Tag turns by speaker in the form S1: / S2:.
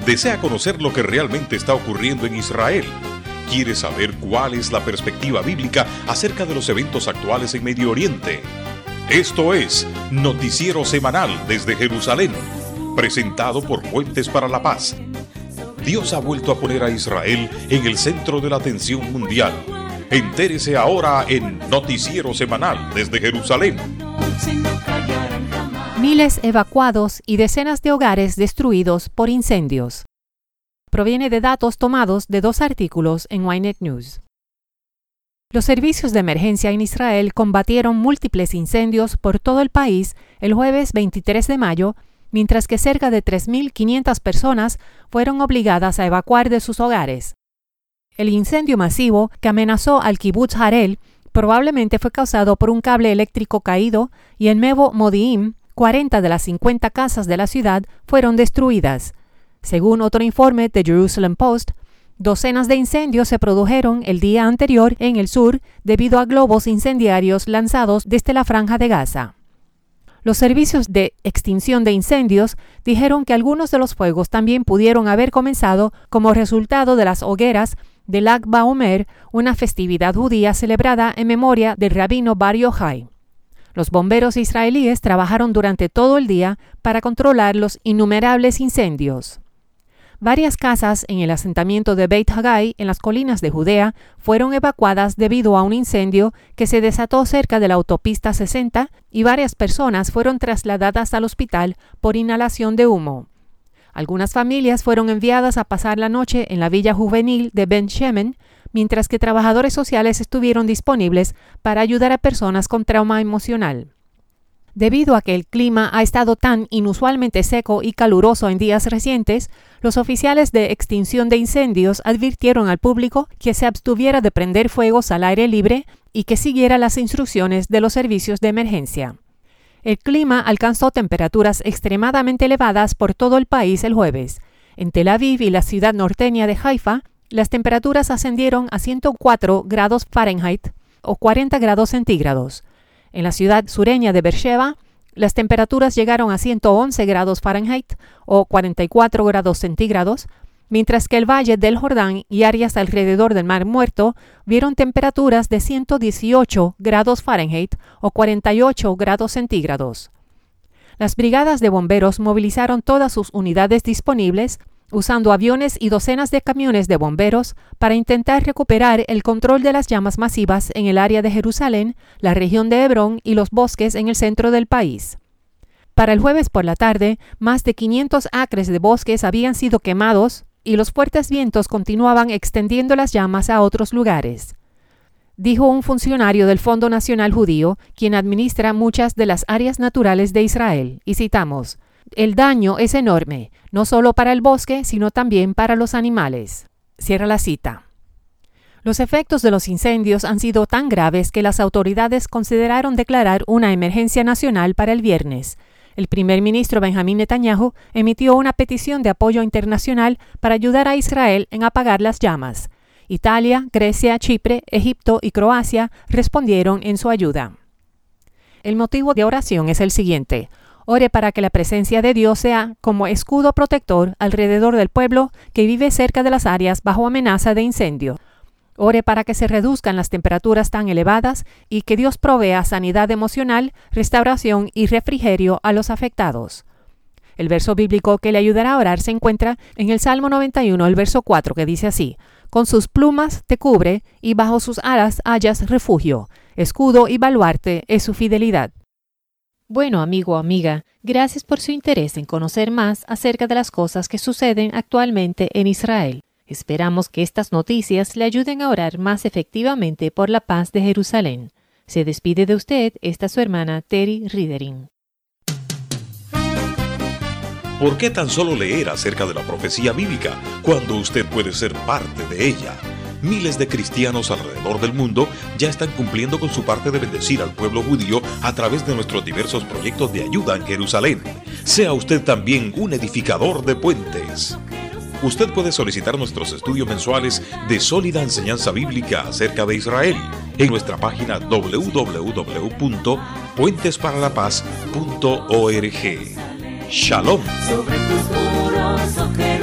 S1: ¿Desea conocer lo que realmente está ocurriendo en Israel? ¿Quiere saber cuál es la perspectiva bíblica acerca de los eventos actuales en Medio Oriente? Esto es Noticiero Semanal desde Jerusalén, presentado por Puentes para la Paz. Dios ha vuelto a poner a Israel en el centro de la atención mundial. Entérese ahora en Noticiero Semanal desde Jerusalén.
S2: Miles evacuados y decenas de hogares destruidos por incendios. Proviene de datos tomados de 2 artículos en Ynet News. Los servicios de emergencia en Israel combatieron múltiples incendios por todo el país el jueves 23 de mayo, mientras que cerca de 3.500 personas fueron obligadas a evacuar de sus hogares. El incendio masivo que amenazó al kibutz Harel probablemente fue causado por un cable eléctrico caído y en Mevo Modi'im, 40 de las 50 casas de la ciudad fueron destruidas. Según otro informe de Jerusalem Post, docenas de incendios se produjeron el día anterior en el sur debido a globos incendiarios lanzados desde la Franja de Gaza. Los servicios de extinción de incendios dijeron que algunos de los fuegos también pudieron haber comenzado como resultado de las hogueras de Lag BaOmer, una festividad judía celebrada en memoria del rabino Bar Yochai. Los bomberos israelíes trabajaron durante todo el día para controlar los innumerables incendios. Varias casas en el asentamiento de Beit Haggai, en las colinas de Judea, fueron evacuadas debido a un incendio que se desató cerca de la autopista 60 y varias personas fueron trasladadas al hospital por inhalación de humo. Algunas familias fueron enviadas a pasar la noche en la villa juvenil de Ben Shemen, mientras que trabajadores sociales estuvieron disponibles para ayudar a personas con trauma emocional. Debido a que el clima ha estado tan inusualmente seco y caluroso en días recientes, los oficiales de extinción de incendios advirtieron al público que se abstuviera de prender fuegos al aire libre y que siguiera las instrucciones de los servicios de emergencia. El clima alcanzó temperaturas extremadamente elevadas por todo el país el jueves. En Tel Aviv y la ciudad norteña de Haifa, las temperaturas ascendieron a 104 grados Fahrenheit o 40 grados centígrados. En la ciudad sureña de Beersheba, las temperaturas llegaron a 111 grados Fahrenheit o 44 grados centígrados, mientras que el Valle del Jordán y áreas alrededor del Mar Muerto vieron temperaturas de 118 grados Fahrenheit o 48 grados centígrados. Las brigadas de bomberos movilizaron todas sus unidades disponibles, usando aviones y docenas de camiones de bomberos para intentar recuperar el control de las llamas masivas en el área de Jerusalén, la región de Hebrón y los bosques en el centro del país. Para el jueves por la tarde, más de 500 acres de bosques habían sido quemados y los fuertes vientos continuaban extendiendo las llamas a otros lugares. Dijo un funcionario del Fondo Nacional Judío, quien administra muchas de las áreas naturales de Israel, y citamos: "El daño es enorme, no solo para el bosque, sino también para los animales". Cierra la cita. Los efectos de los incendios han sido tan graves que las autoridades consideraron declarar una emergencia nacional para el viernes. El primer ministro Benjamín Netanyahu emitió una petición de apoyo internacional para ayudar a Israel en apagar las llamas. Italia, Grecia, Chipre, Egipto y Croacia respondieron en su ayuda. El motivo de oración es el siguiente: ore para que la presencia de Dios sea como escudo protector alrededor del pueblo que vive cerca de las áreas bajo amenaza de incendio. Ore para que se reduzcan las temperaturas tan elevadas y que Dios provea sanidad emocional, restauración y refrigerio a los afectados. El verso bíblico que le ayudará a orar se encuentra en el Salmo 91, el verso 4, que dice así: "Con sus plumas te cubre y bajo sus alas hallas refugio. Escudo y baluarte es su fidelidad". Bueno, amigo o amiga, gracias por su interés en conocer más acerca de las cosas que suceden actualmente en Israel. Esperamos que estas noticias le ayuden a orar más efectivamente por la paz de Jerusalén. Se despide de usted esta su hermana Terry Ridering.
S1: ¿Por qué tan solo leer acerca de la profecía bíblica cuando usted puede ser parte de ella? Miles de cristianos alrededor del mundo ya están cumpliendo con su parte de bendecir al pueblo judío a través de nuestros diversos proyectos de ayuda en Jerusalén. Sea usted también un edificador de puentes. Usted puede solicitar nuestros estudios mensuales de sólida enseñanza bíblica acerca de Israel en nuestra página www.puentesparalapaz.org. Shalom.
S3: Sobre tus muros,